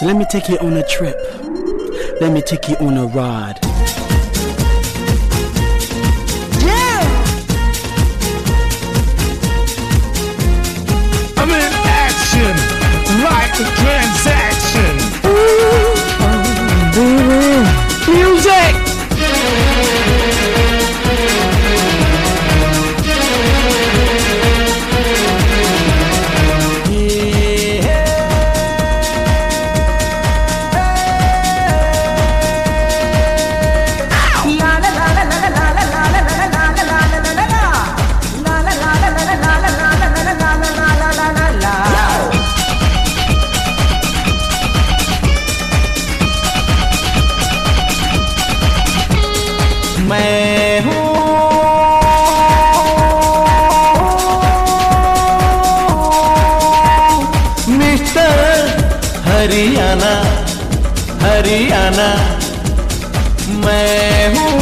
So let me take you on a trip. Let me take you on a ride. Yeah! I'm in action, like a transaction. Music! मैं हूँ mister Haryana, Haryana. मैं हूँ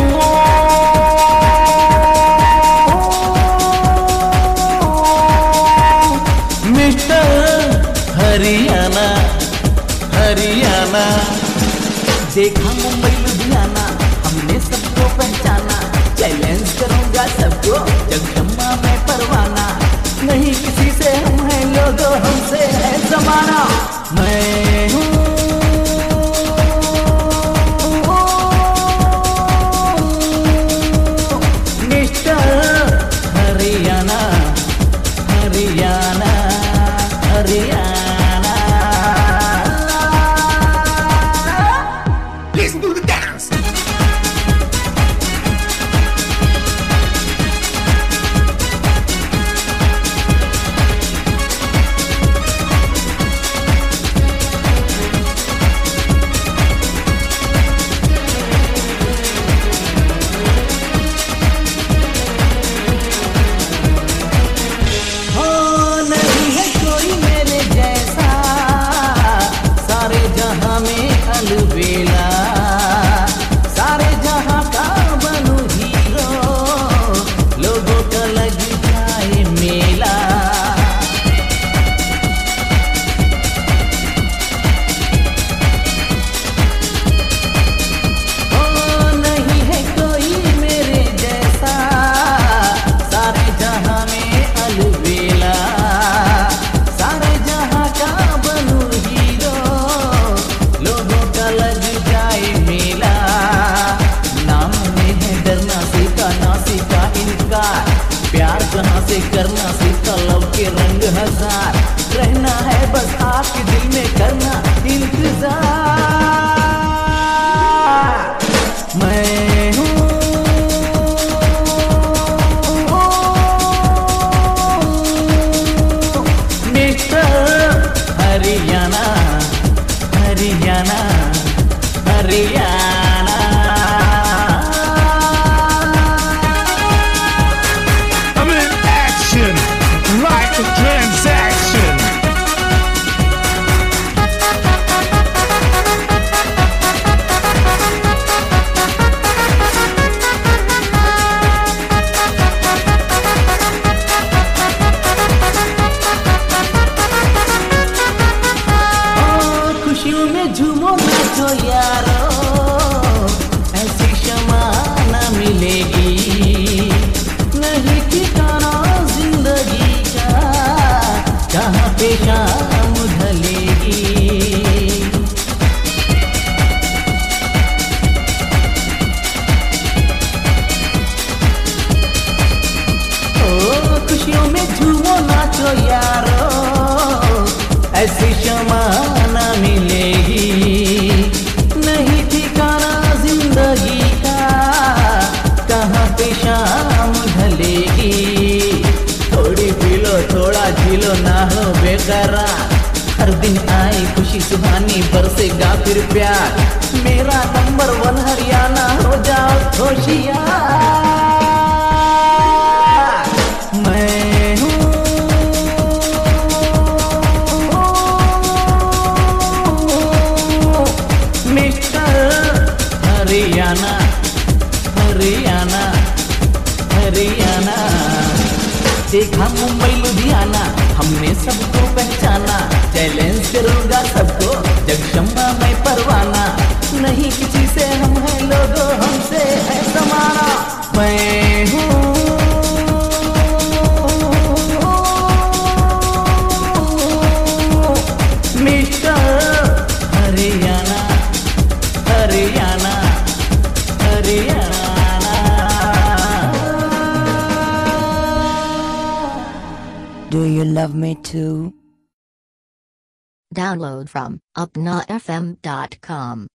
mister Haryana, Haryana. देखा मुंबई लुधियाना, हमने सबको पहचाना। Challenge करूंगा सबको, जगदम्बा में परवाना। नहीं किसी से हम हैं लोगों, हमसे है जमाना। मैं हूँ mister Haryana, Haryana, Haryana. Listen to the dance. अलबेला सारे जहां का बनू हीरो, लोगों का लग जाए मेला। ओ नहीं है कोई मेरे जैसा, सारे जहां में अलबेला। सारे जहां का बनू हीरो, लोगों का लग जाए मेला। नाम में है डरना सीखा, ना सीखा इनकार। प्यार जहां से करना सीखा, लव के रंग हजार। रहना है बस आपके दिल में, करना इंतजार। मैं हूँ mister Haryana, Haryana, Haryana. I'm in action, like a transaction. खुशियों में झूमो नाचो यारो, ऐसी क्षमा न मिलेगी। नहीं ठिकाना जिंदगी का, कहाँ पे शाम ढलेगी। ओ खुशियों में झूमो नाचो यारो, ऐसी क्षमा न मिलेगी। नहीं ठिकाना जिंदगी का, कहाँ पे शाम ढलेगी। थोड़ी पी लो थोड़ा झीलो, ना हो बेकरार। हर दिन आए खुशी सुहानी, बरसेगा फिर प्यार। मेरा नंबर 1 हरियाणा, हो जाओ होशियार। मैं हूँ मिस्टर हरियाणा, हरियाणा, हरियाणा। देखा मुंबई लुधियाना, हमने सबको पहचाना। चैलेंज करूंगा सबको, जगदम्बा मैं परवाना। नहीं किसी से हम हैं लोगों, हमसे है जमाना। मैं हूँ mister Haryana, Haryana, Haryana. Do you love me too? Download from upnafm.com.